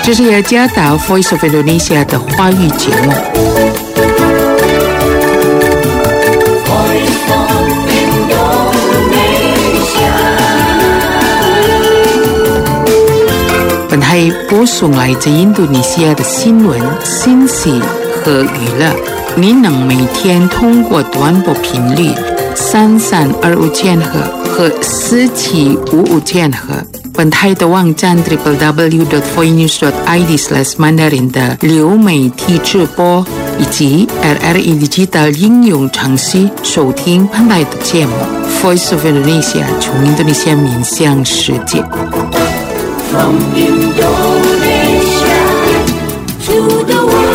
这是雅加达 Voice of Indonesia 的华语节目。本台播送来自印度尼西亚的新闻、信息和娱乐。您能每天通过短波频率3325千赫和4755千赫，本台的网站 www.voinews.id/mandarin 的流媒体直播，以及 RRI Digital 应用程序收听本台的节目。Voice of Indonesia 从印度尼西亚面向世界。From Indonesia to the world.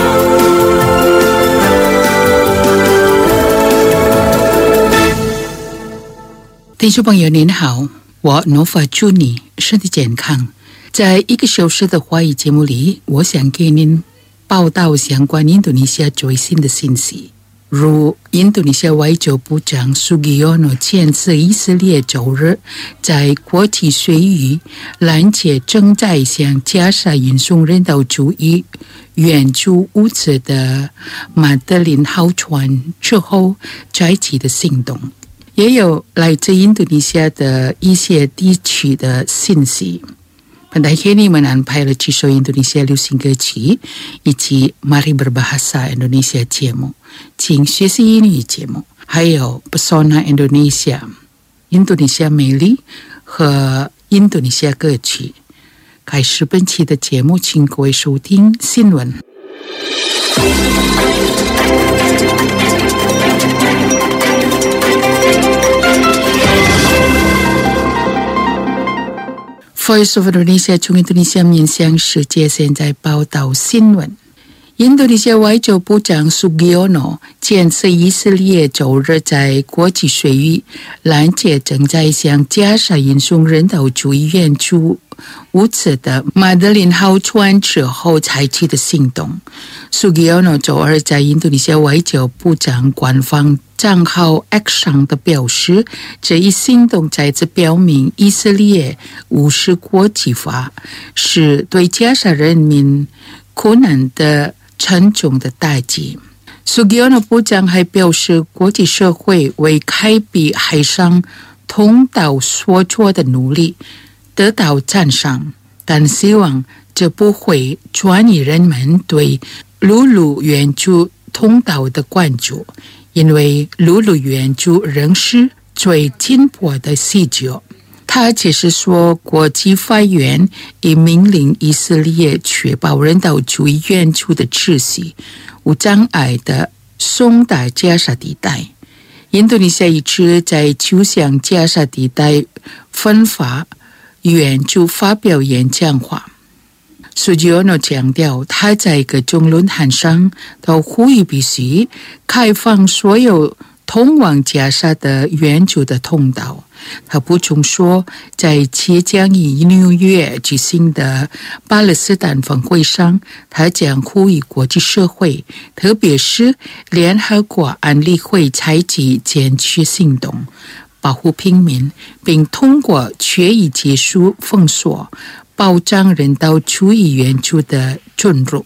听众朋友您好，我 Nova 祝你身体健康。在1个小时的华语节目里，我想给您报道相关印度尼西亚最新的信息，如印度尼西亚外交部长苏吉尤诺谴责以色列周日在国际水域拦截正在向加沙运送人道主义援助物资的马德琳号船之后采取的行动。也有来自印度尼西亚的一些地区的信息。本台给你们安排了几首印度尼西亚流行歌曲，以及 Mari Berbahasa Indonesia 节目，请学习英语节目，还有 Pesona Indonesia 印度尼西亚美丽和印度尼西亚歌曲。开始本期的节目，请各位收听新闻。Voice of Indonesia 从印度尼西亚面向世界，现在报道新闻。印度尼西亚外交部长苏吉尤诺谴责以色列周日在国际水域拦截正在向加沙运送人道主义援助物资的马德琳号船之后采取的行动。苏吉尤诺周二在印度尼西亚外交部长官方账号 X 上的表示，这一行动再次表明以色列无视国际法，是对加沙人民苦难的沉重的打击。苏吉尤诺部长还表示，国际社会为开辟海上通道所做的努力得到赞赏，但希望这不会转移人们对陆路援助通道的关注，因为陆路援助仍是最紧迫的需求。他解释说，国际法院已命令以色列确保人道主义援助的秩序无障碍地送达加沙地带。印度尼西亚一直在就向加沙地带分发援助发表演讲话。苏吉尤诺强调，他在各种论坛上都呼吁必须开放所有通往加沙的援助的通道。他补充说，在即将于纽约举行的巴勒斯坦峰会上，他将呼吁国际社会，特别是联合国安理会采取坚决行动，保护平民，并通过决议结束封锁，保障人道主义援助的进入。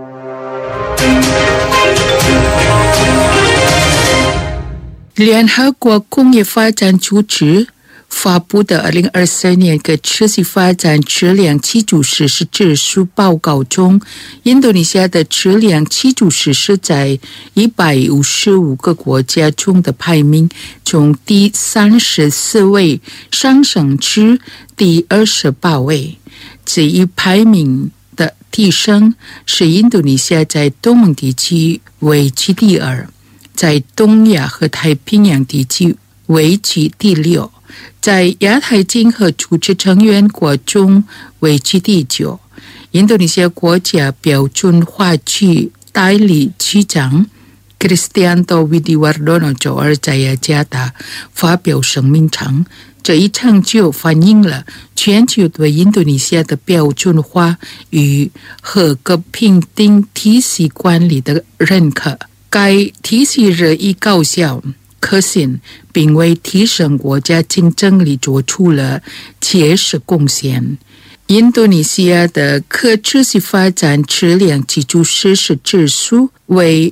联合国工业发展组织发布的2024年可持续发展质量基础设施指数报告中，印度尼西亚的质量基础设施在155个国家中的排名从第34位上升至第28位。这一排名的提升使印度尼西亚在东盟地区位居第2，在东亚和太平洋地区位居第6，在亚太经合组织成员国中位居第9。印度尼西亚国家标准化局代理局长 Kristianto Widiwardono 周二在雅加达发表声明称，这一成就反映了全球对印度尼西亚的标准化与合格评定体系管理的认可。该体系日益高效可信，并为提升国家竞争力做出了切实贡献。 印度尼西亚的可持续发展质量基础设施指数为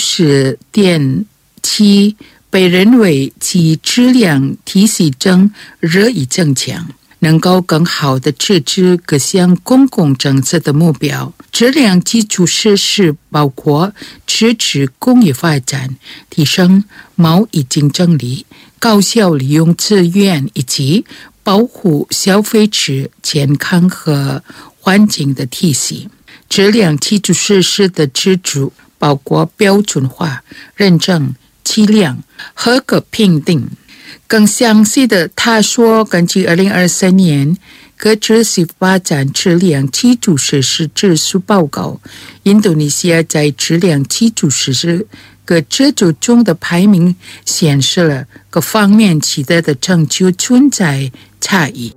60.7，被认为其质量体系中日益增强，能够更好地支持各项公共政策的目标。质量基础设施包括支持工业发展、提升贸易竞争力、高效利用资源以及保护消费者健康和环境的体系。质量基础设施的支柱包括标准化、认证、计量、合格评定。更详细的他说，根据2023年可持续发展质量基础设施指数报告，印度尼西亚在质量基础设施各支柱中的排名显示了各方面取得的成就存在差异。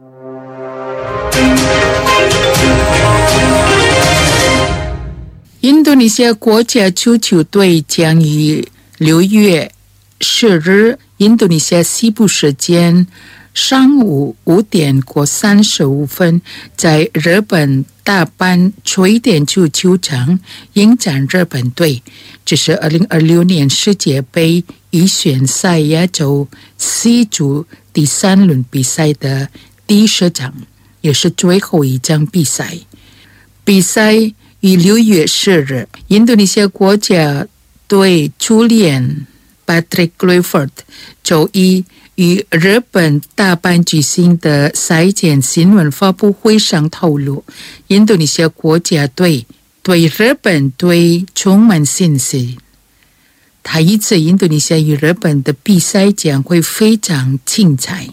印度尼西亚国家足球队将于6月10日印度尼西亚西部时间上午5点过35分在日本大阪垂电足球场迎战日本队，这是2026年世界杯预选赛亚洲 C 组第3轮比赛的第10场，也是最后一场比赛。比赛于6月10日，印度尼西亚国家队主练Patrick Kluivert 周一于日本大阪举行的赛前新闻发布会上透露，印度尼西亚国家队对日本队充满信心。他预测印度尼西亚与日本的比赛将会非常精彩。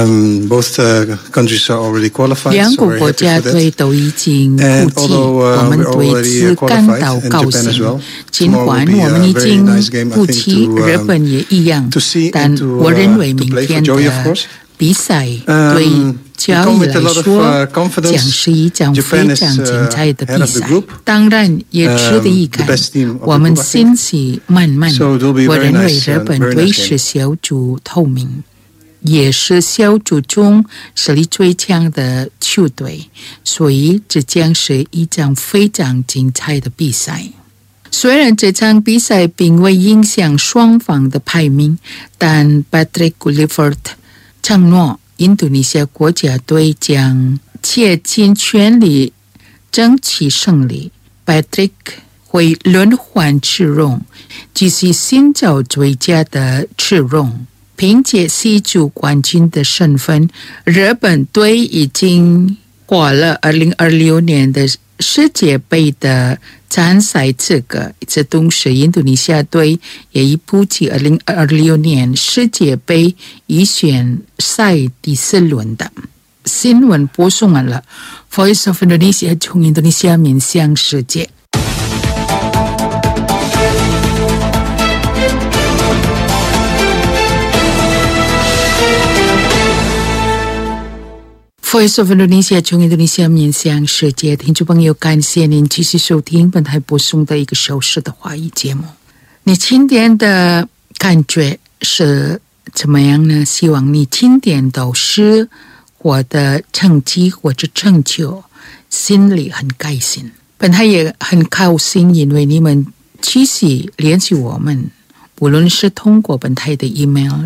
两个国家队都已经估计，我们对此感到高兴。尽管我们已经估计日本也一样，但我认为明天的比赛对交易来说将是一场非常精彩的比赛，当然也值得一看。我们信息满满，我认为日本队是小组头名，也是小组中实力最强的球队，所以这将是一场非常精彩的比赛。虽然这场比赛并未影响双方的排名，但 Patrick Kluivert 承诺印度尼西亚国家队将竭尽全力争取胜利。 Patrick 会轮换次荣，继续寻找最佳的次荣。凭借C组冠军的身份，日本队已经获了2026年的世界杯的参赛资格，这同时印度尼西亚队也已补齐2026年世界杯预选赛第4轮的。新闻播送完了， Voice of Indonesia 从印度尼西亚面向世界。Voice of Indonesia 从印度尼西亚面向世界，听众朋友，感谢您继续收听本台播送的1个小时的华语节目。你今天的感觉是怎么样呢？希望你今天都是获得成绩或者成就，心里很开心。本台也很高兴，因为你们继续联系我们，无论是通过本台的 email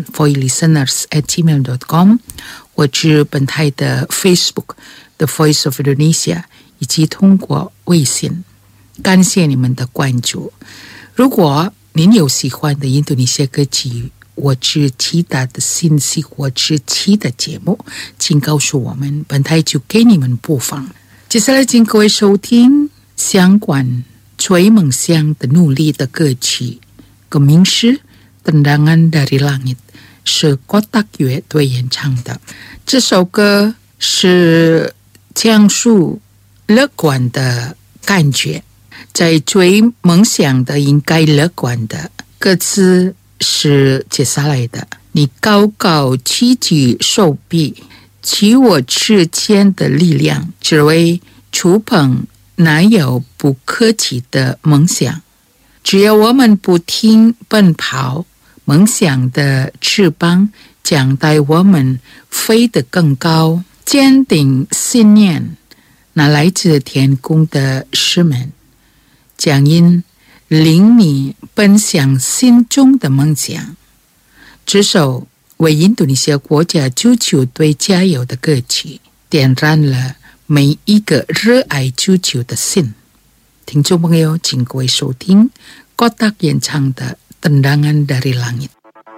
voilisteners@gmail.com， 或者本台的 Facebook The Voice of Indonesia， 以及通过微信。感谢你们的关注。如果您有喜欢的印度尼西亚歌曲或者其他的信息或者其他节目，请告诉我们，本台就给你们播放。接下来请各位收听相关追梦想的努力的歌曲，歌名是 Tendangan dari Langit， 是郭达乐队演唱的。这首歌是讲述乐观的感觉，在追梦想的应该乐观的。歌词是接下来的：你高高举起手臂，取我之前的力量，只为触碰那有不可及的梦想。只要我们不停奔跑，梦想的翅膀将带我们飞得更高。坚定信念， 那来自天宫的师们，将因灵米奔向心中的梦想。这首为印度尼西亚国家足球队加油的歌曲，点燃了每一个热爱足球的心。听众朋友，请各位收听Kotak演唱的Tendangan dari Langit。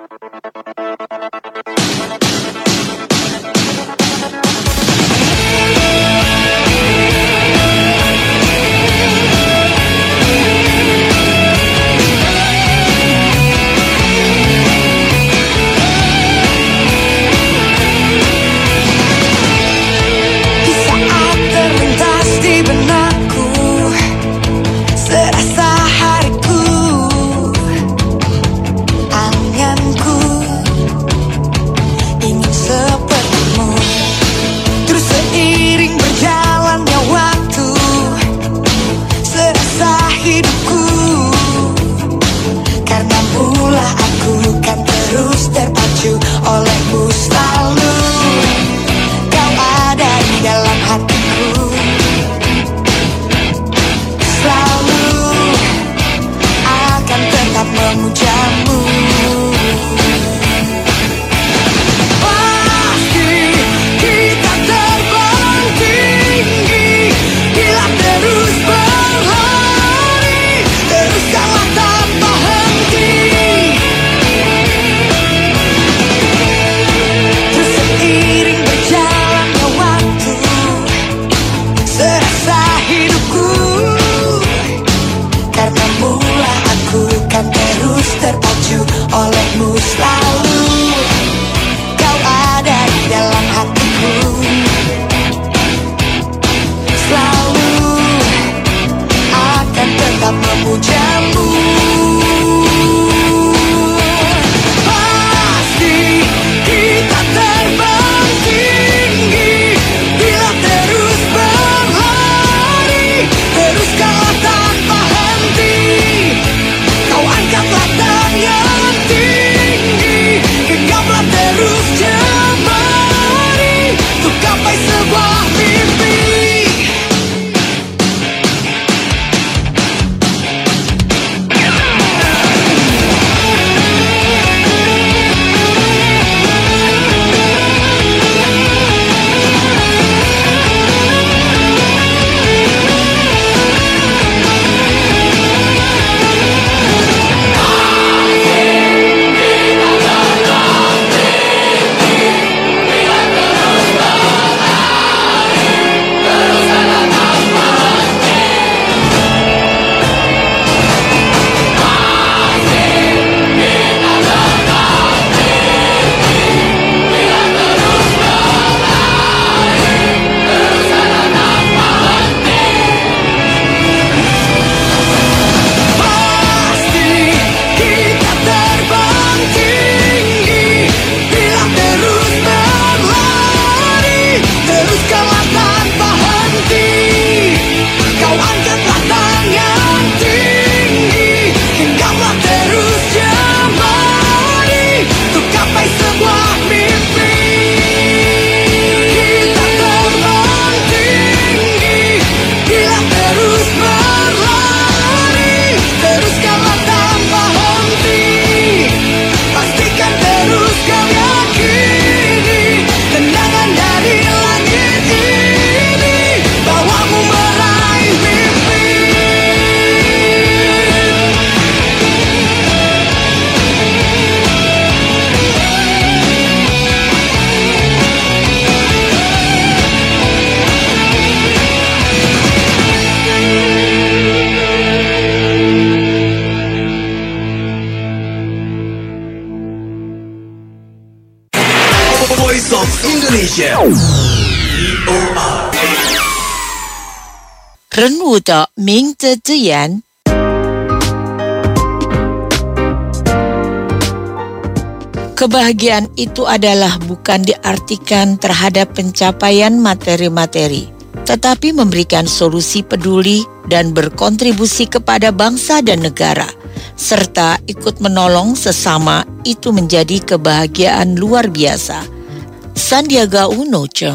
人物的名字字眼。Kebahagiaan itu adalah bukan diartikan terhadap pencapaian materi-materi, tetapi memberikan solusi peduli dan berkontribusi kepada bangsa dan negara, serta ikut menolong sesama. Itu menjadi kebahagiaan luar biasa. Sandiaga Uno Cheng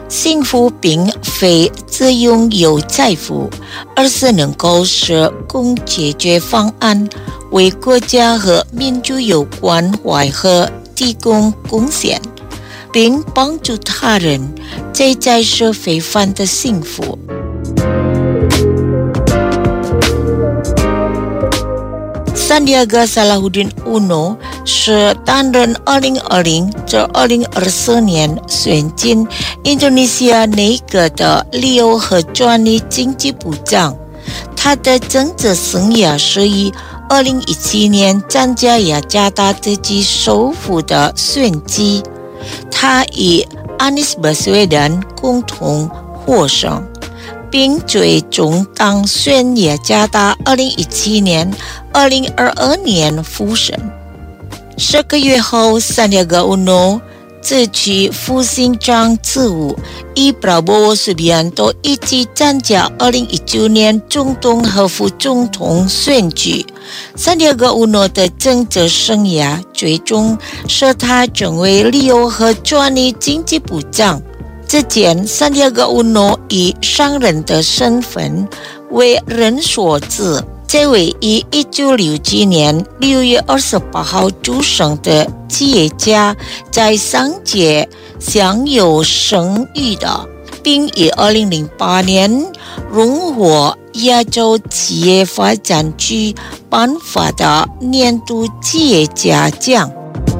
幸福并非只拥有财富，而是能够使供解决方案，为国家和民族有关怀和提供贡献，并帮助他人，这才是非凡的幸福。Sandiaga Salahuddin Uno 是担任2020至2024年选进印度尼西亚内阁的旅游和专利经济部长。他的政治生涯是以2017年参加雅加达自己首府的选举，他与 Anies Baswedan 共同获胜，并最终当选雅加达2017年、2022年复选。10个月后，Sandiaga Uno 自取副县长职务，与 Prabowo Subianto 一起参加2019年总统和副总统选举。Sandiaga Uno 的政治生涯最终使他成为旅游和专利经济部长。之前，Sandiaga Uno 以商人的身份为人所知。这位于1967年6月28号出生的企业家，在商界享有声誉的，并于2008年荣获亚洲企业发展局颁发的年度企业家奖。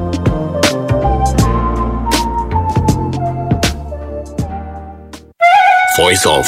Voice of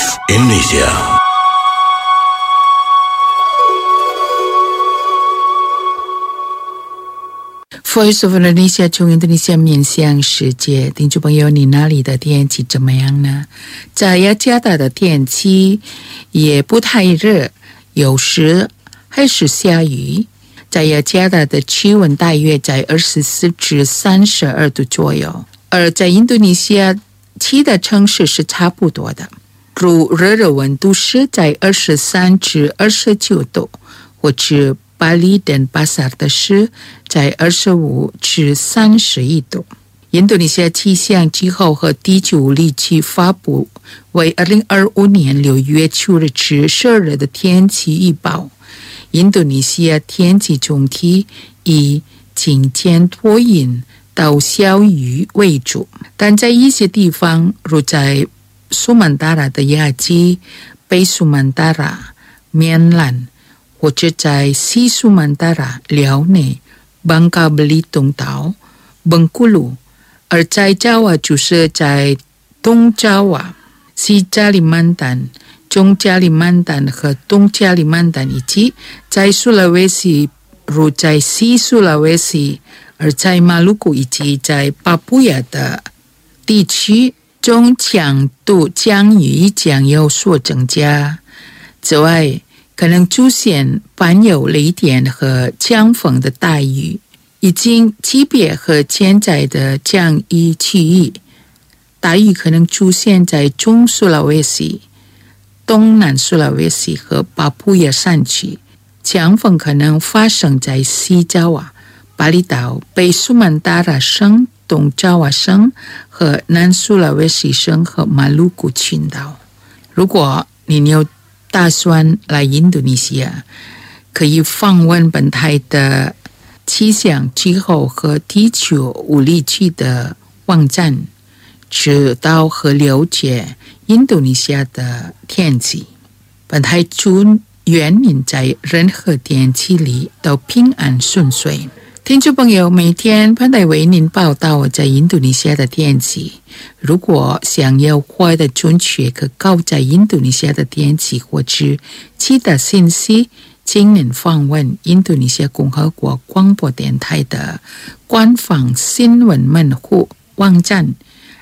Indonesia。Voice of Indonesia 从印度尼西亚面向世界，听众朋友，你那里的天气怎么样呢？在雅加达的天气也不太热，有时还是下雨。在雅加达的气温大约在24至32度左右，而在印度尼西亚其他城市是差不多的。如热的温度是在23至29度，或者巴黎等巴萨的是在25至31度。印度尼西亚气象机构和地区物理局发布为2025年6月初日至12日的天气预报。印度尼西亚天气总体以晴间多云到小雨为主，但在一些地方，如在苏曼达拉的雅基、北苏曼达拉、棉兰，或者在西苏曼达拉、辽内、邦加布里东岛、本古鲁，而在爪哇就是在东爪哇、西加里曼丹、中加里曼丹和东加里曼丹，以及在苏拉威西，如在西苏拉威西，而在马鲁古以及在巴布亚的地区，中强度降雨将有所增加。此外，可能出现伴有雷电和强风的大雨，已经级别和潜在的降雨区域。大雨可能出现在中苏拉威西、东南苏拉威西和巴布亚山区，强风可能发生在西爪哇、巴厘岛、北苏曼达拉省、东爪哇省和南苏拉威西省和马鲁古群岛。如果你有打算来印度尼西亚，可以访问本台的气象机构和地区物理局的网站，知道和了解印度尼西亚的天气。本台祝愿您在任何天气里都平安顺遂。听众朋友，每天本台为您报道在印度尼西亚的天气。如果想要获得准确可靠在印度尼西亚的天气或者其他信息，请您访问印度尼西亚共和国广播电台的官方新闻门户网站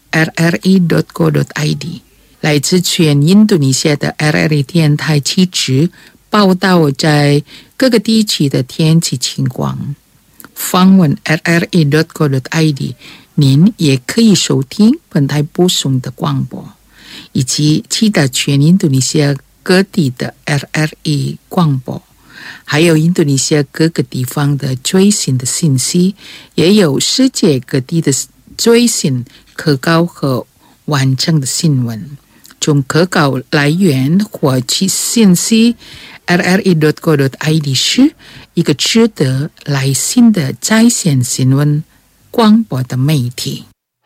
rri.co.id。 来自全印度尼西亚的 RRI 电台记者报道在各个地区的天气情况。访问 rri.co.id， 您也可以收听本台播送的广播，以及其他全印度尼西亚各地的 RRI 广播，还有印度尼西亚各个地方的最新的信息，也有世界各地的最新可靠和完整的新闻。从可靠来源获取信息 rri.co.id 是一个值得来信的在线新闻广播的媒体。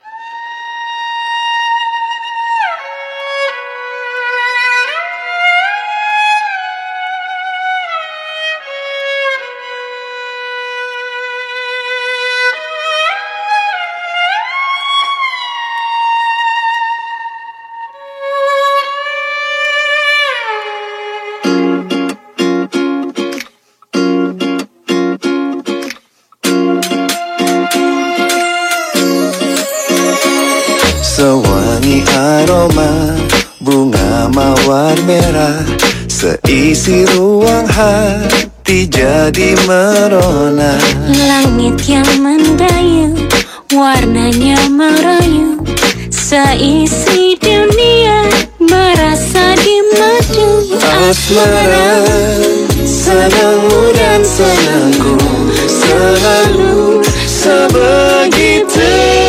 Sewangi aroma bunga mawar merah, seisi ruang hati jadi merona. Langit yang mendayu, warnanya merayu, seisi dunia merasa di madu asmara. Senangmu dan senangku selalu sebegitu.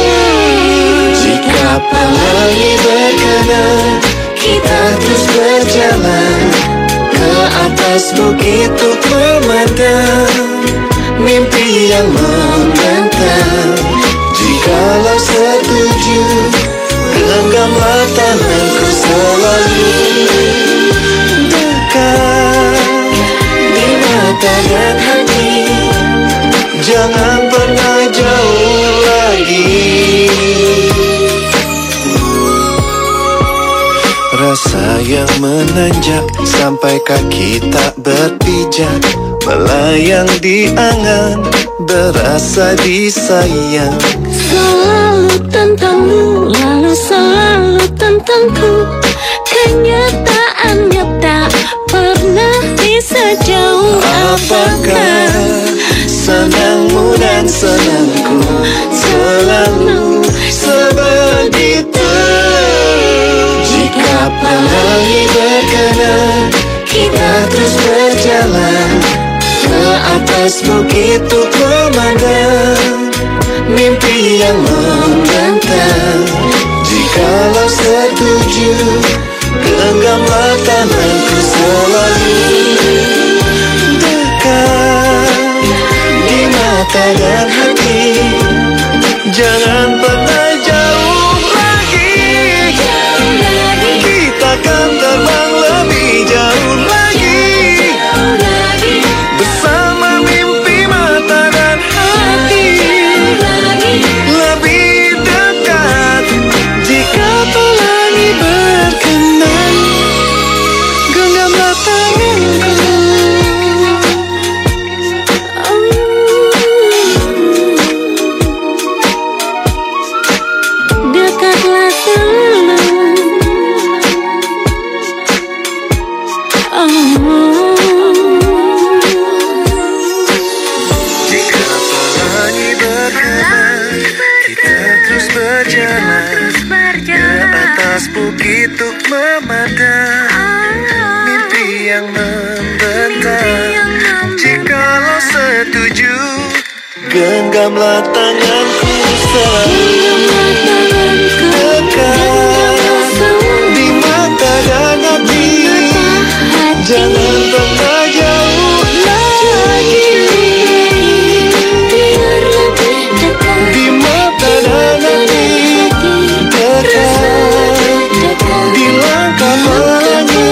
Jika pelangi berkenan, kita terus berjalan ke atas bukit untuk memandang mimpi yang membentang. Jikalau setuju, genggamlah tanganku selalu dekat di mata dan hati. Jangan pernah jauh lagi. Rasa yang menanjak sampai kaki tak berpijak, melayang di angan, berasa disayang. Selalu tentangmu, lalu selalu tentangku. Kenyataannya tak pernah bisa jauh. Apakah senangmu dan senangku selalu sebegitu? Jika pelangi berkenan, kita terus berjalan ke atas bukit untuk memandang mimpi yang membentang. Jikalau setuju, genggamlah tanganku selalu dekat di mata dan hati. Jangan pernah jauh lagi. Kita akan terbang lebih jauh lagi, bersama mimpi mata dan hati. Lebih dekat. Jika pelangi berkenan, genggamlah tanganku. Dekatlah selalu. Jika pelangi berkenan, kita terus berjalan ke atas bukit untuk memandang mimpi yang membentang. Jikalau setuju, genggamlah tanganku selalu dekat di mata dan hati. Jangan pernah jauh lagi. Di mata dan hati, dekat di langkah pelangi,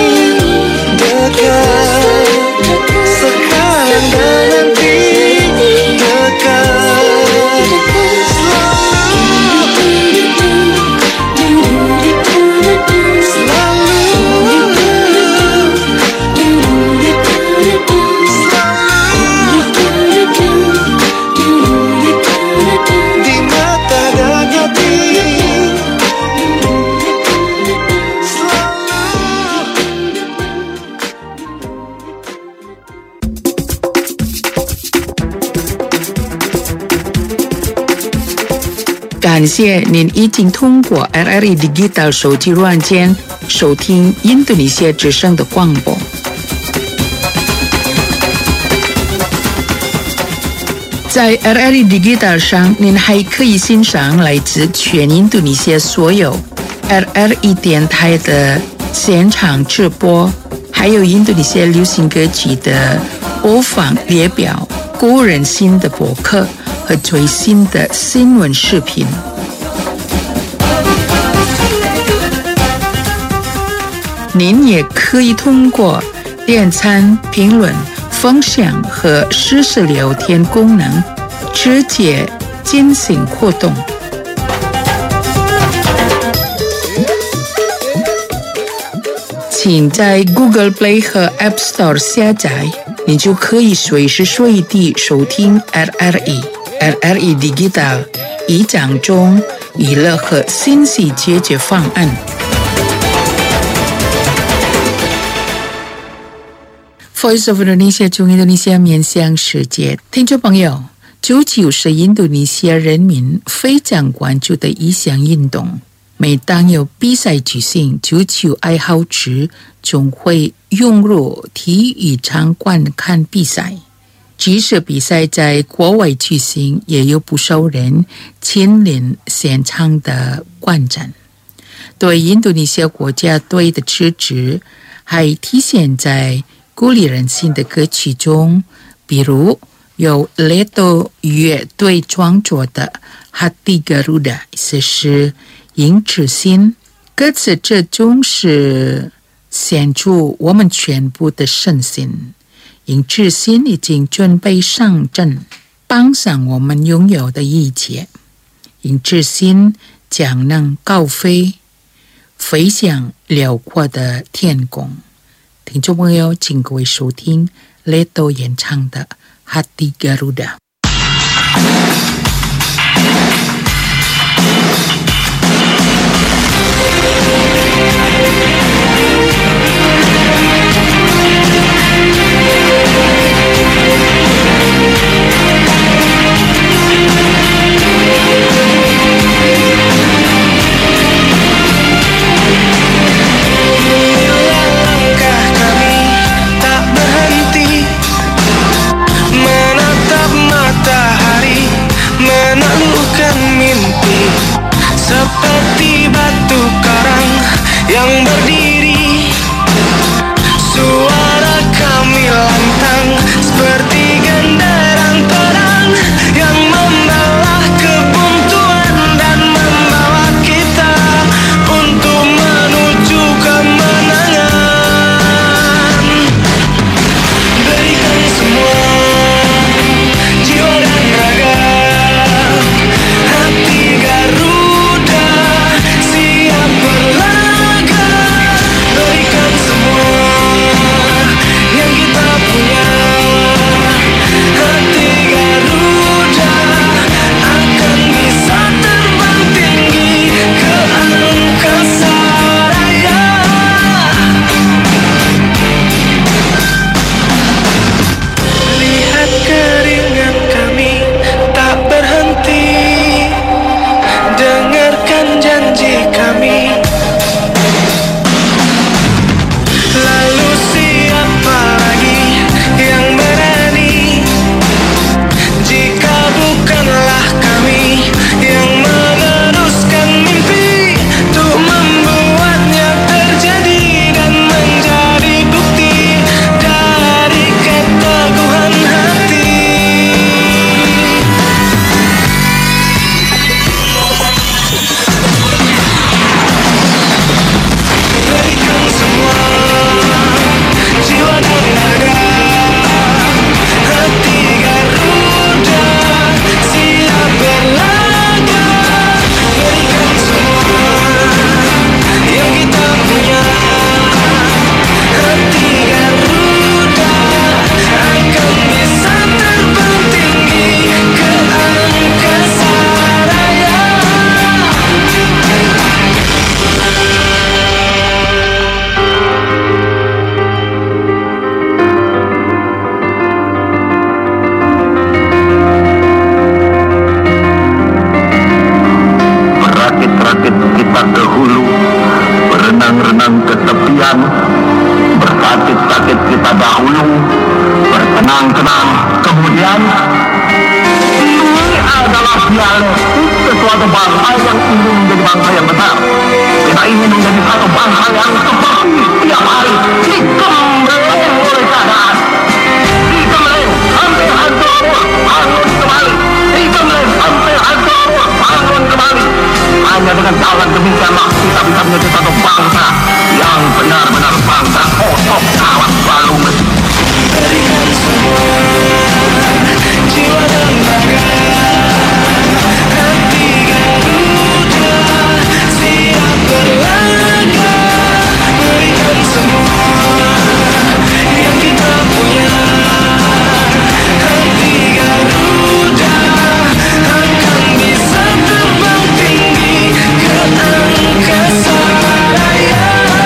dekat sekarang dan nanti, dekat di mata dan hati. 感谢您已经通过 RRI Digital 手机软件收听印度尼西亚之声的广播。在 RRI Digital 上，您还可以欣赏来自全印度尼西亚所有 RRI 电台的现场直播，还有印度尼西亚流行歌曲的播放列表、鼓人心的博客和最新的新闻视频。您也可以通过点赞、评论、分享和实时聊天功能直接进行互动。请在 Google Play 和 App Store 下载，你就可以随时随地收听 RRI Digital 一讲中娱乐和信息解决方案。Voice of Indonesia 中印度尼西亚面向世界，听众朋友，足球是印度尼西亚人民非常关注的一项运动。每当有比赛举行，足球爱好者总会涌入体育场观看比赛。即使比赛在国外举行，也有不少人亲临现场的观战。对印度尼西亚国家队的支持还体现在鼓励人心的歌曲中，比如由Leto乐队创作的Hati Garuda， 意思是迎之心。歌词这中是献出我们全部的身心，迎之心已经准备上阵，帮上我们拥有的一切。迎之心将能高飞，飞向辽阔的天空。听众朋友，请各位收听 Leto 演唱的 Hati Garuda。 Seperti batu karang yang berdiri, suara kami lantang seperti genderang perang yang membawa kebuntuan dan membawa kita untuk menuju kemenangan. Berikan semua jiwa dan raga, hati Garuda siap berlaga. Berikan semua yang kita punya, hati Garuda akan bisa terbang tinggi ke angkasa raya. Lihat keringat kami tak berhenti, dengarkan janji kami. Lalu siapa lagi yang berani jika bukanlah kami yang meneruskan mimpi untuk membuatnya terjadi dan menjadi bukti dari keteguhan hati. Berikan semua jiwa dan raga, hati Garuda siap berlaga. Berikan semua yang kita punya, hati Garuda akan bisa terbang tinggi ke angkasa raya. Berakit-rakit kita ke hulu, berenang-renang ke tepian, bersakit-sakit kita dahulu, bertenang-tenang kemudian. Ini adalah dialektik sesuatu bangsa yang ingin menjadi bangsa yang besar. Kita yang seperti tiap hari dikembleng oleh keadaan. Dikembleng sampai hancur, bangun kembali. Dikembleng sampai hancur, bangun kembali. Hanya dengan jalan demikianlah kita bisa menjadi satu bangsa yang benar-benar bangsa kotok kawan balung. Berikan semua jiwa dan raga, hati Garuda siap berlaga. Berikan semua yang kita punya, hati Garuda akan bisa terbang tinggi ke angkasa raya.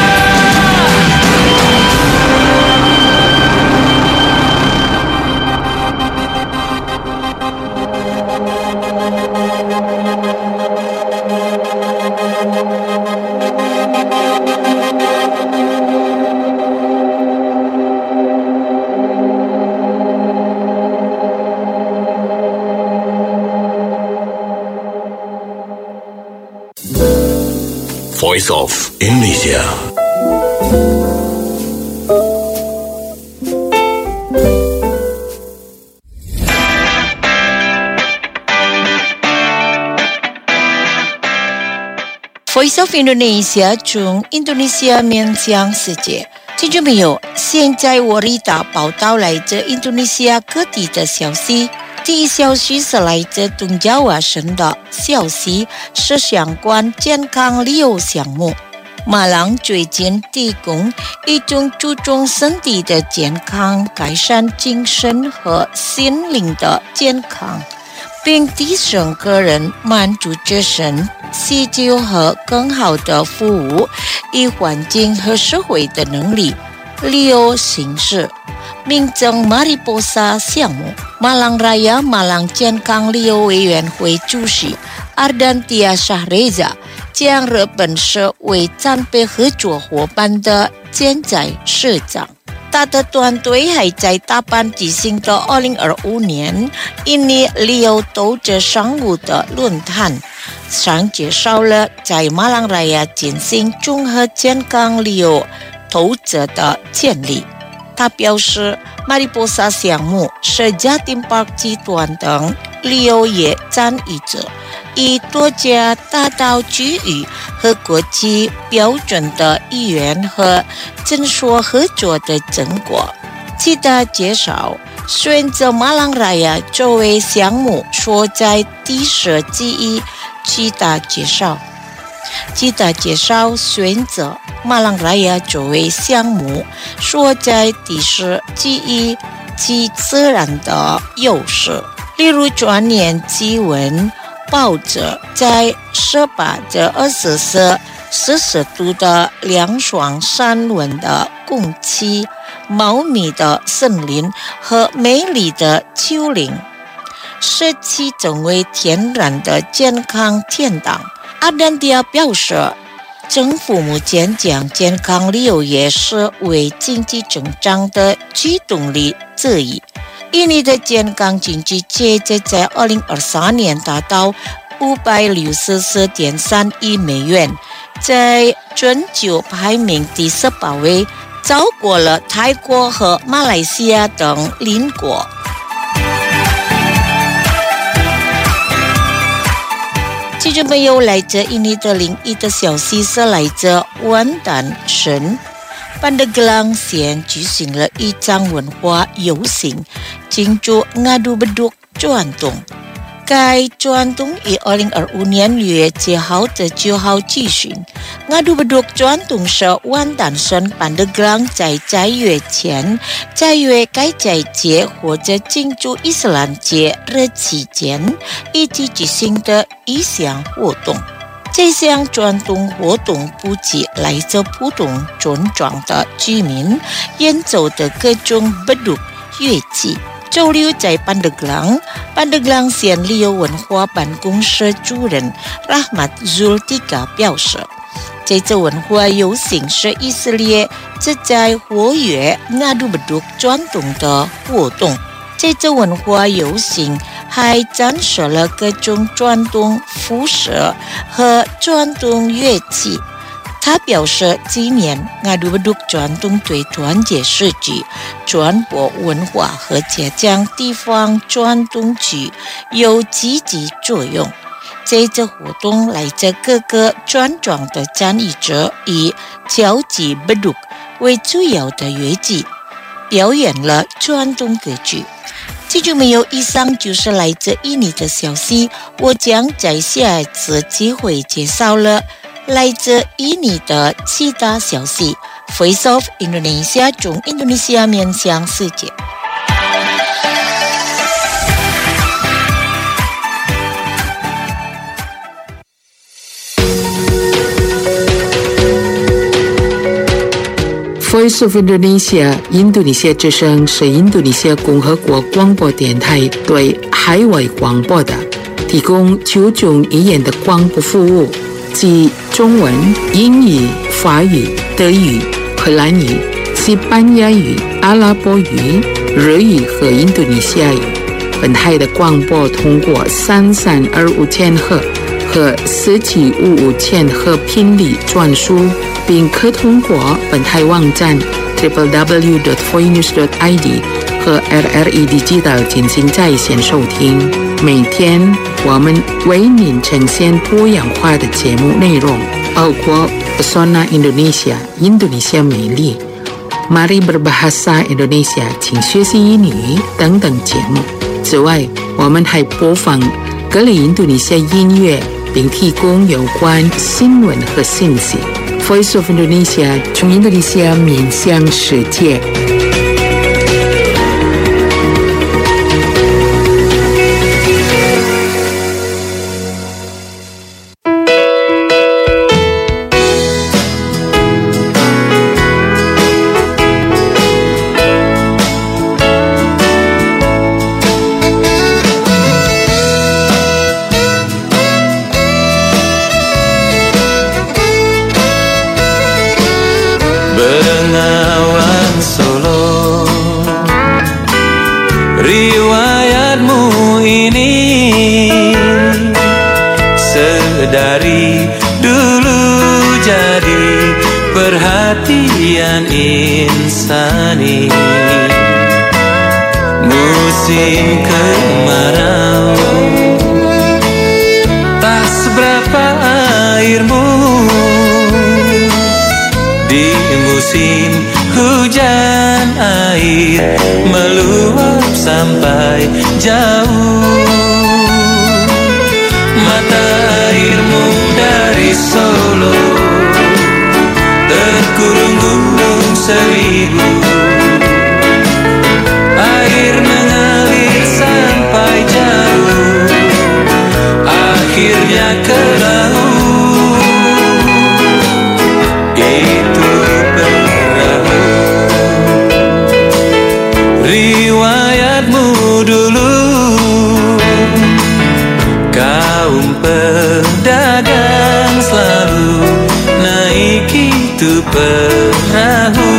Voice of Indonesia. Voice of Indonesia 从印度尼西亚面向世界。听众朋友，现在我一大报道来自印度尼西亚各地的消息。第一消息是来自东爪哇省的消息，是相关健康旅游项目。马朗最近提供一种注重身体的健康，改善精神和心灵的健康，并提升个人满足自身、需求和更好的服务与环境和社会的能力。旅游形式名称 Mariposa 项目，马朗 Raya 马朗健康旅游委员会主席 Ardantia Shahreza 将日本社为战备合作伙伴的现在社长。他的团队还在大阪举行的2025年印尼旅游投资商务的论坛上介绍了在马朗 Raya 进行综合健康旅游投资的建立。他表示 Mariposa 项目是Jatim Park 集团等旅游业参与者以多家大岛区域和国际标准的医院和诊所合作的成果。其他介绍选择马朗 Raya 作为项目所在地设之一。其他介绍选择马朗 Raya 作为项目所在地势之一其自然的优势，例如专业机温保着在18至24摄氏度的凉爽山温的空气，茂密的森林和美丽的丘陵，使其成为天然的健康天堂。阿丹迪亚表示，政府目前将健康旅游业视为经济增长的驱动力之一。印尼的健康经济结结在2023年达到564.3亿美元，在全球排名第18位，超过了泰国和马来西亚等邻国。其中没有来自印尼的另一的消息是来自湾丹省Pandeglang县举行了一场文化游行，庆祝Ngadu Beduk传统。该传统于2025年6月7号至9号举行。Ngadu Beduk传统是湾丹省Pandeglang在月前在月该斋节或者庆祝伊斯兰节日期间一起举行的一项活动。这项传统活动不仅来自不同村庄的居民演奏的各种beduk乐器。周六在Pandeglang县旅游文化办公室主任 Rahmat Zultika 表示，这次文化游行是以色列旨在活跃Ngadu Beduk传统的活动。这次文化游行还展示了各种传统服饰和传统乐器。 他表示，今年ngadu beduk传统对团结世纪、传播文化和加强地方传统剧有积极作用。这次活动来自各个村庄的参与者以交际beduk为主要的乐器，表演了传统歌曲。这就没有以上就是来自印尼的消息，我将在下一次机会介绍了来自印尼的其他消息。Voice of Indonesia 从印度尼西亚面向世界。 Voice of Indonesia 印度尼西亚之声是印度尼西亚共和国广播电台对海外广播的提供9种语言的广播服务，即中文、英语、法语、德语、荷兰语、西班牙语、阿拉伯语、日语和印度尼西亚语。本台的广播通过3325千赫和4755千赫频率传输，并可通过本台网站 www.voinews.id 和 RRI Digital 进行在线收听。每天我们为您呈现多样化的节目内容，包括 Pesona Indonesia 印度尼西亚美丽、Mari Berbahasa Indonesia 请学习英语等等节目。此外，我们还播放各类印度尼西亚音乐，并提供有关新闻和信息。Voice of Indonesia 从印度尼西亚面向世界。 Bengawan Solo, riwayatmu ini sedari dulu jadi perhatian insani. Musim kemarau tak seberapa airmu, di musim hujan air meluap sampai jauh. Mata airmu dari Solo terkurung gunung seribu. Air mengalir sampai jauh, akhirnya ke laut. Itu perahu riwayatmu dulu. Kaum pedagang selalu naik itu perahu.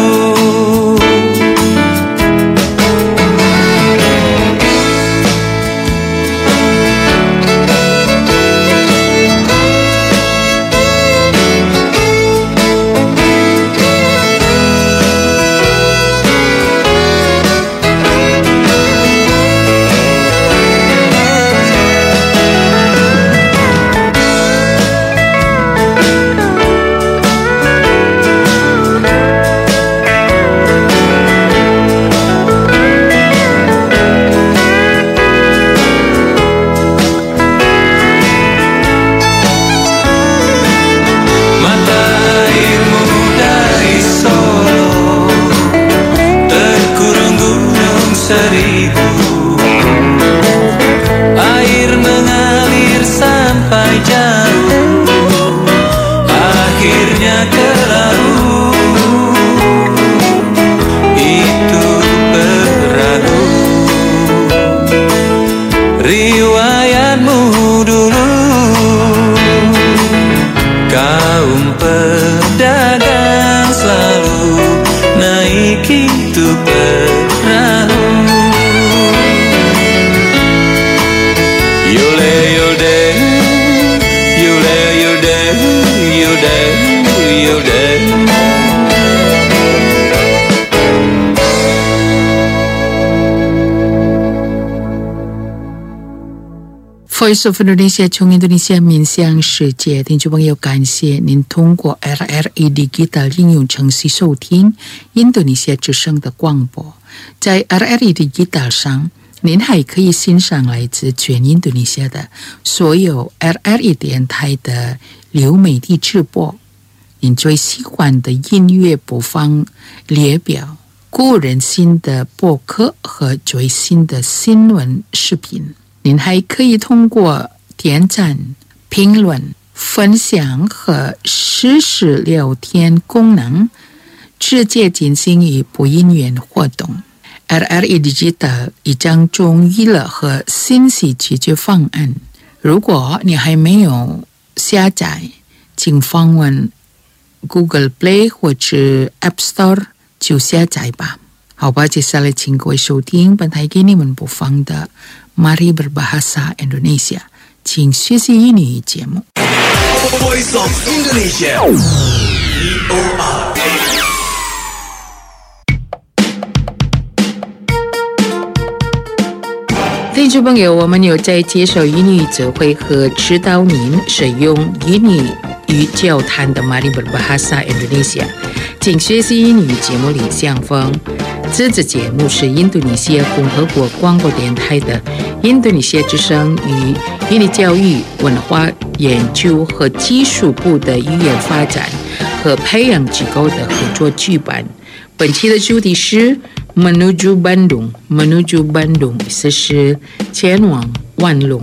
Voice of Indonesia 从印度尼西亚面向世界，听众朋友，感谢您通过 RRI Digital 应用程序收听印度尼西亚之声的广播。在 RRI Digital 上，您还可以欣赏来自全印度尼西亚的所有 RRI 电台的流媒体直播。您最喜欢的音乐播放列表、个人新的播客和最新的新闻视频。您还可以通过点赞、评论、分享和实时聊天功能直接进行一部音乐活动。RRI Digital 一张中娱乐和信息解决方案。如果你还没有下载，请访问 Google Play 或者 App Store 就下载吧。好吧，接下来请各位收听本台给你们播放的 Mari Berbahasa Indonesia， 请学习英语节目。 Voice of Indonesia. VOA. 听众朋友，我们有在介绍英语词汇和指导您使用英语与交谈的 Mari Berbahasa Indonesia， 请学习英语节目里相逢。这支节目是印度尼西亚共和国广播电台的印度尼西亚之声与印尼教育、文化研究和技术部的语言发展和培养机构的合作举办。本期的主题是 Menuju Bandung， Menuju Bandung， 意思是前往万隆。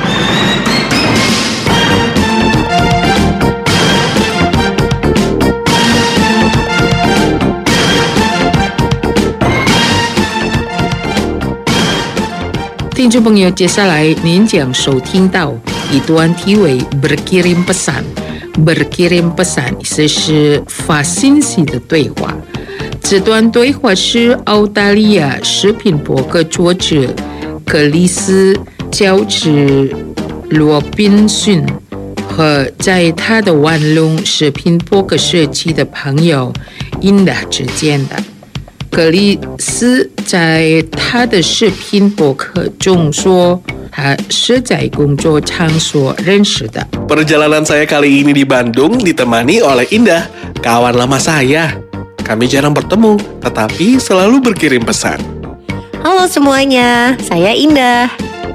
听众朋友，接下来您将收听到一段题为 Berkirim Pesan。Berkirim Pesan 意思是发信息的对话。这段对话是澳大利亚视频博客作者克里斯·乔治·罗宾逊和在他的万隆视频博客社区的朋友印达之间的。克里斯在他的视频博客中说，他是在工作场所认识的。 Perjalanan saya kali ini di Bandung ditemani oleh Indah, kawan lama saya. Kami jarang bertemu, tetapi selalu berkirim pesan. Halo semuanya, saya Indah.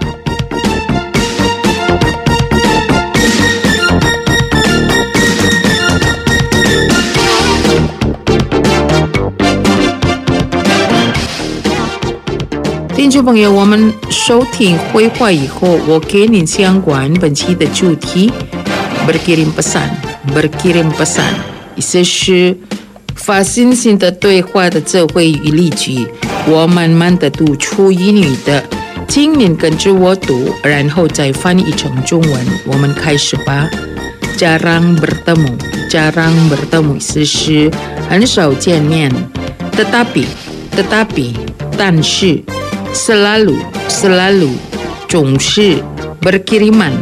听众朋友，我们收听会话以后，我给您相关本期的主题 Berkirim Pesan。Berkirim Pesan 意思是发信息的对话的这会语例句，我慢慢的读出英语的，请您跟着我读，然后再翻译成中文。我们开始吧。Jarang bertemu，Jarang bertemu 意思是很少见面。Tetapi，但是。Selalu， 总是。Berkiriman，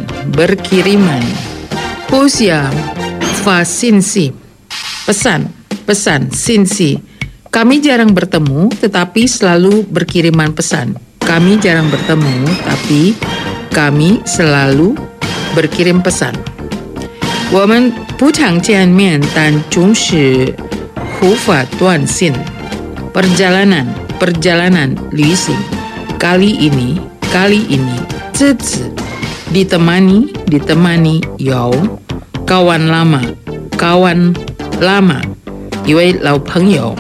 互相发信息。Pesan， 信息。Kami jarang bertemu, tetapi selalu berkiriman pesan. Kami jarang bertemu, tapi kami selalu berkirim pesan. 我们不常见面，但总是互发短信。Perjalanan， 旅行。Kali ini， 这次。ditemani 有。kawan lama， 一位老朋友。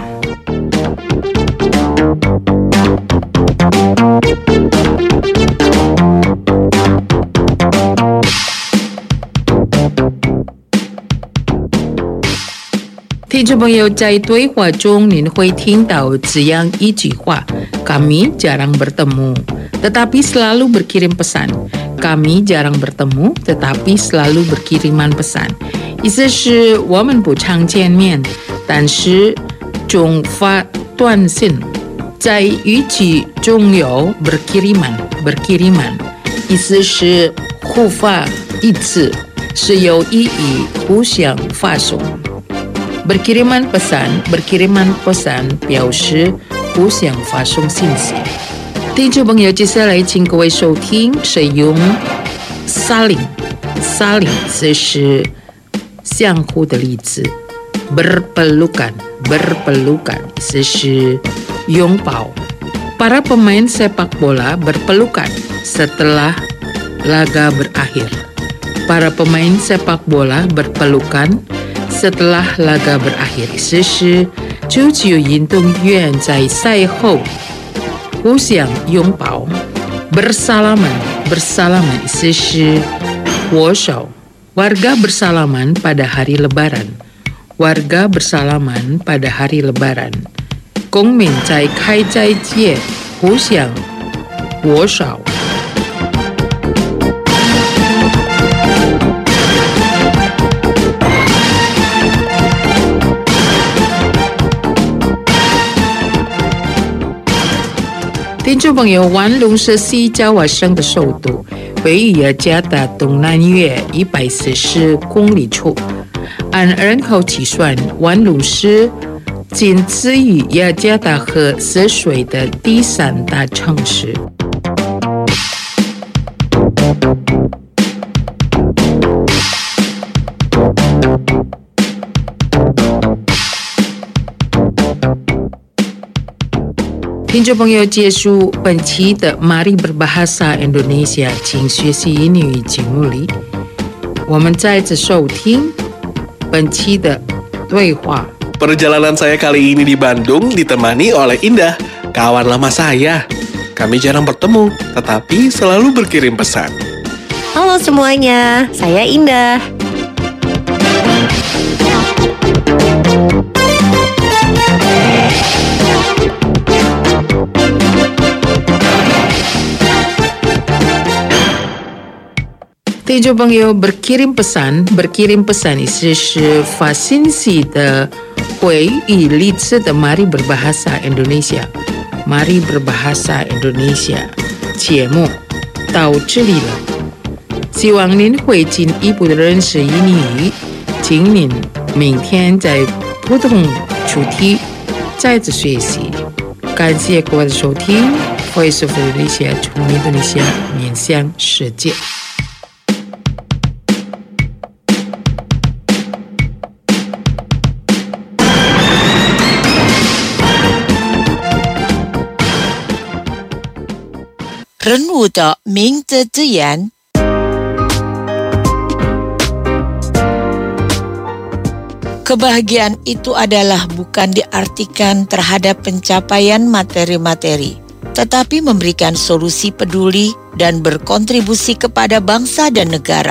听众朋友，在对话中您会听到这样一句话 Kami jarang bertemu, tetapi selalu berkirim pesan. Kami jarang bertemu, tetapi selalu berkiriman pesan. 意思是我们不常见面，但是总发短信。在语句中有 berkiriman， 意思是互发一次，是有意义互相发送。Berkiriman pesan 表示互相发送信息。听众朋友，接下来请各位收听使用 saling 这是相互的例子。berpelukan 这是拥抱。Para pemain sepak bola berpelukan setelah laga berakhir. Para pemain sepak bola berpelukan setelah laga berakhir. 意思是足球运动员在赛后互相拥抱。bersalaman 意思是握手。Warga bersalaman pada hari lebaran. Warga bersalaman pada hari lebaran. 公民在开斋节互相握手。听众朋友，万隆是西爪哇省的首都，位于雅加达东南约140公里处。按人口计算，万隆是仅次于雅加达和泗水的第3大城市。听众朋友，结束本期的 Mari Berbahasa Indonesia 请学习英语节目里，我们再次收听本期的对话。 Perjalanan saya kali ini di Bandung ditemani oleh Indah, kawan lama saya. Kami jarang bertemu, tetapi selalu berkirim pesan. Halo semuanya, saya Indah. 听众朋友，berkirim pesan 意思是发信息的会议例子的 Mari Berbahasa Indonesia Mari Berbahasa Indonesia 节目到这里了，希望您会进一步的认识英语，请您明天在不同主题再次学习。感谢各位的收听 Voice of Indonesia 从印度尼西亚面向世界。 人物的名字字眼。Kebahagiaan itu adalah bukan diartikan terhadap pencapaian materi-materi, tetapi memberikan solusi peduli dan berkontribusi kepada bangsa dan negara,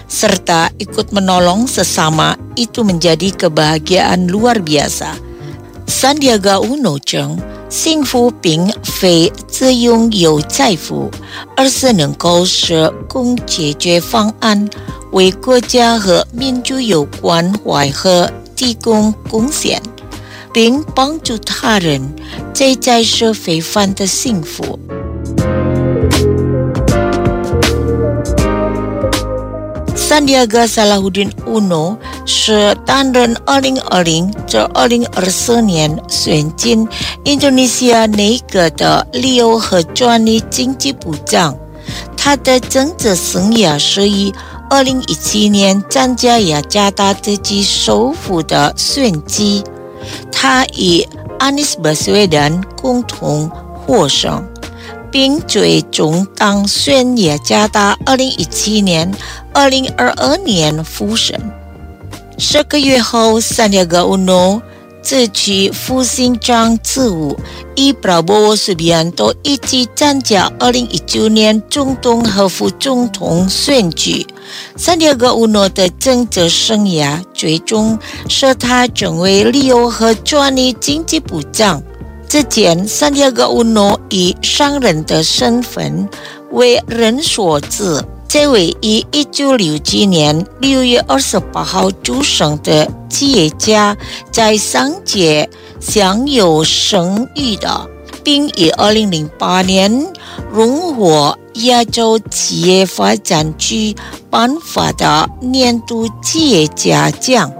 serta ikut menolong sesama itu menjadi kebahagiaan luar biasa. Sandiaga Uno 称幸福并非只拥有财富，而是能够使供解决方案，为国家和民族有关怀和提供贡献，并帮助他人，这才是非凡的幸福。Sandiaga Salahuddin Uno 是担任2020至2024年选进印度尼西亚内阁的旅游和专利经济部长。他的政治生涯是以2017年参加雅加达自己首府的选举，他与 Anies Baswedan 共同获胜，并最终当选雅加达2017年、2022年复选。10个月后 Sandiaga Uno 自取副县长职务，与 Prabowo Subianto 一起参加2019年总统和副总统选举。Sandiaga Uno 的政治生涯最终使他成为旅游和专利经济部长。之前 Sandiaga Uno 以商人的身份为人所知，这位于1967年6月28号出生的企业家，在商界享有声誉的，并于2008年荣获亚洲企业发展局颁发的年度企业家奖。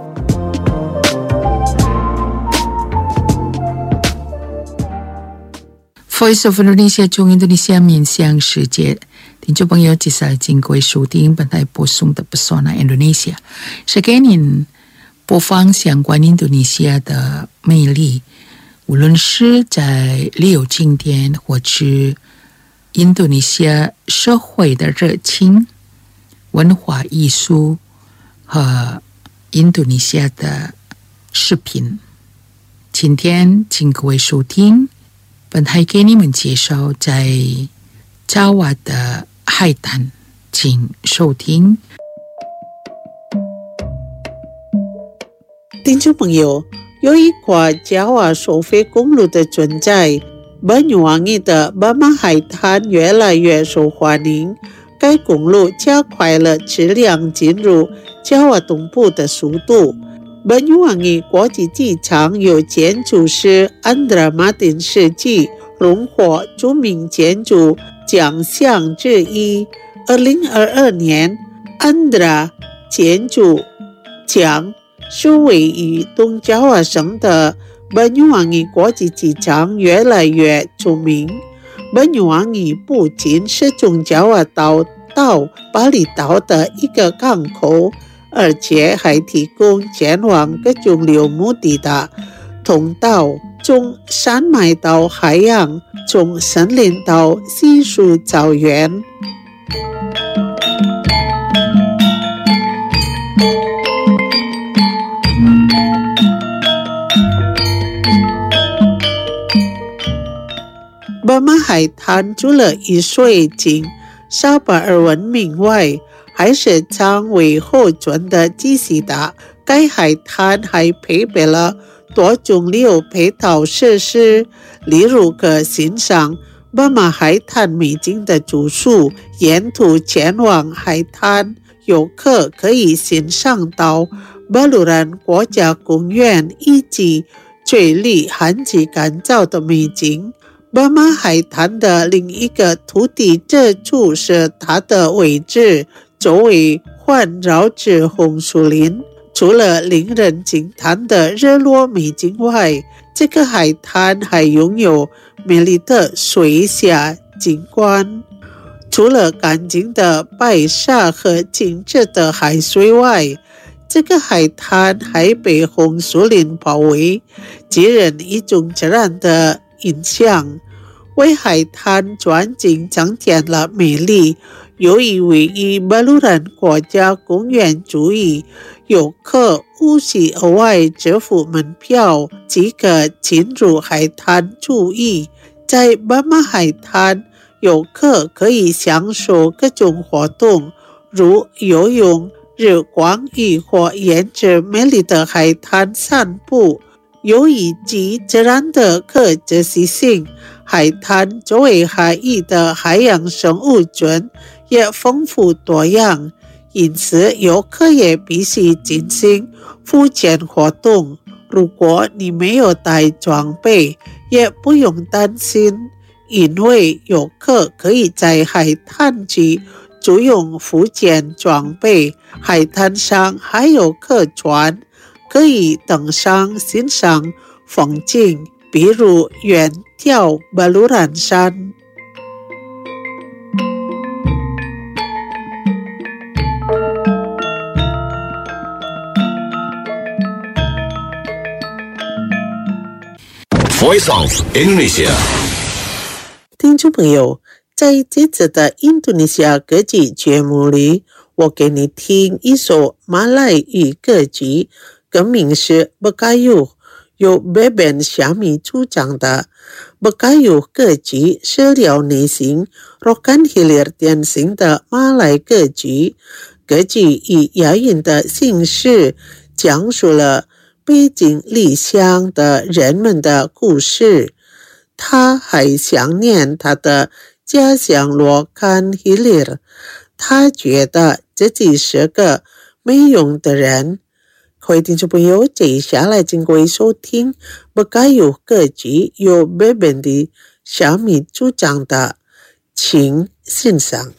Voice of Indonesia 从印度尼西亚面向世界， 听众朋友，接下来经过收听本台播送的 Pesona Indonesia， 是给您播放相关印度尼西亚的魅力，无论是在旅游景点，或是印度尼西亚社会的热情、文化艺术和印度尼西亚的视频。今天请各位收听，本台给你们介绍在爪哇的海滩，请收听。 听众朋友，有一块爪哇收费公路的存在，Banyuwangi的巴马海滩越来越受欢迎。该公路加快了质量进入爪哇东部的速度。Banyuwangi 国际机场由建筑师安德拉马丁设计，荣获著名建筑奖项之一。2022年，安德拉建筑奖是位于东爪哇省的Banyuwangi 国际机场越来越出名。Banyuwangi 不仅是从爪哇岛到巴厘岛的一个港口，而且还提供前往各种流目的的通道，从山脉到海洋，从森林到稀树草原。巴马海滩除了以水晶、沙巴尔闻名外，还是常为后转的基西的。该海滩还配备了多种旅游配套设施，例如可欣赏巴马海滩美景的住宿，沿途前往海滩，游客可以欣赏到巴鲁兰国家公园以及水里旱季干燥的美景。巴马海滩的另一个土地之处是它的位置周围环绕着红树林，除了令人惊叹的日落美景外，这个海滩还拥有美丽的水下景观。除了干净的白沙和清澈的海水外，这个海滩还被红树林包围，给人一种自然的印象，为海滩环境增添了美丽。由于位于巴鲁兰国家公园注意，游客无需额外支付门票即可进入海滩注意。在巴马海滩，游客可以享受各种活动，如游泳、日光浴或沿着美丽的海滩散步。由于其自然的可持续性，海滩作为海域的海洋生物群也丰富多样，因此游客也必须进行浮潜活动。如果你没有带装备，也不用担心，因为游客可以在海滩区租用浮潜装备。海滩上还有客船，可以登上欣赏风景，比如远眺巴鲁兰山。 Voice of Indonesia。 听众朋友，在这次的印度尼西亚歌曲节目里，我给你听一首马来语歌曲，歌名是 Berkayuh， 由 Beben 小米主唱的。Berkayuh 歌曲是辽内型 Rokan Hilir 典型的马来歌曲。歌曲以押韵的形式讲述了背井离乡的人们的故事。他还想念他的家乡罗坎希利尔，他觉得自己是个没用的人。各位听众朋友，接下来请各位收听 Berkayuh 歌曲由 Beben 的小米主唱的，请欣赏。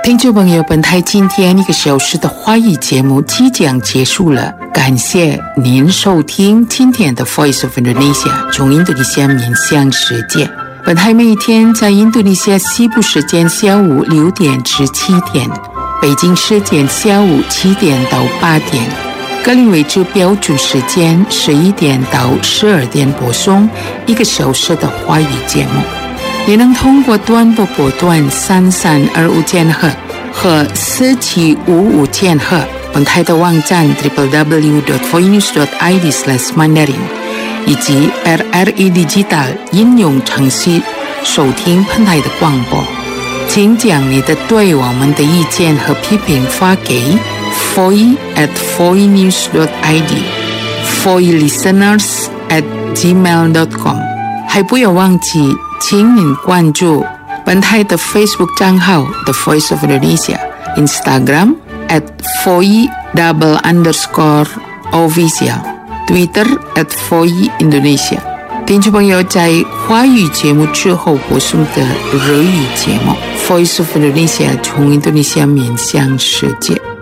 听众朋友，本台今天1个小时的华语节目即将结束了，感谢您收听今天的 Voice of Indonesia 从印度尼西亚面向世界。本台每天在印度尼西亚西部时间下午6点至7点，北京时间下午7点到8点，格林威治标准时间11点到12点播送1个小时的华语节目。也能通过短波波段3325千赫和4755千赫，本台的网站 www.voinews.id/mandarin 以及 RRI Digital 应用程序收听本台的广播。请将你的对我们的意见和批评发给 foi@voinews.id foilisteners@gmail.com。 还不要忘记请您关注本台的 Facebook 账号 The Voice of Indonesia， Instagram @foi_official， Twitter @foiindonesia。 听众朋友，在华语节目之后播送的日语节目 Voice of Indonesia 从印度尼西亚面向世界。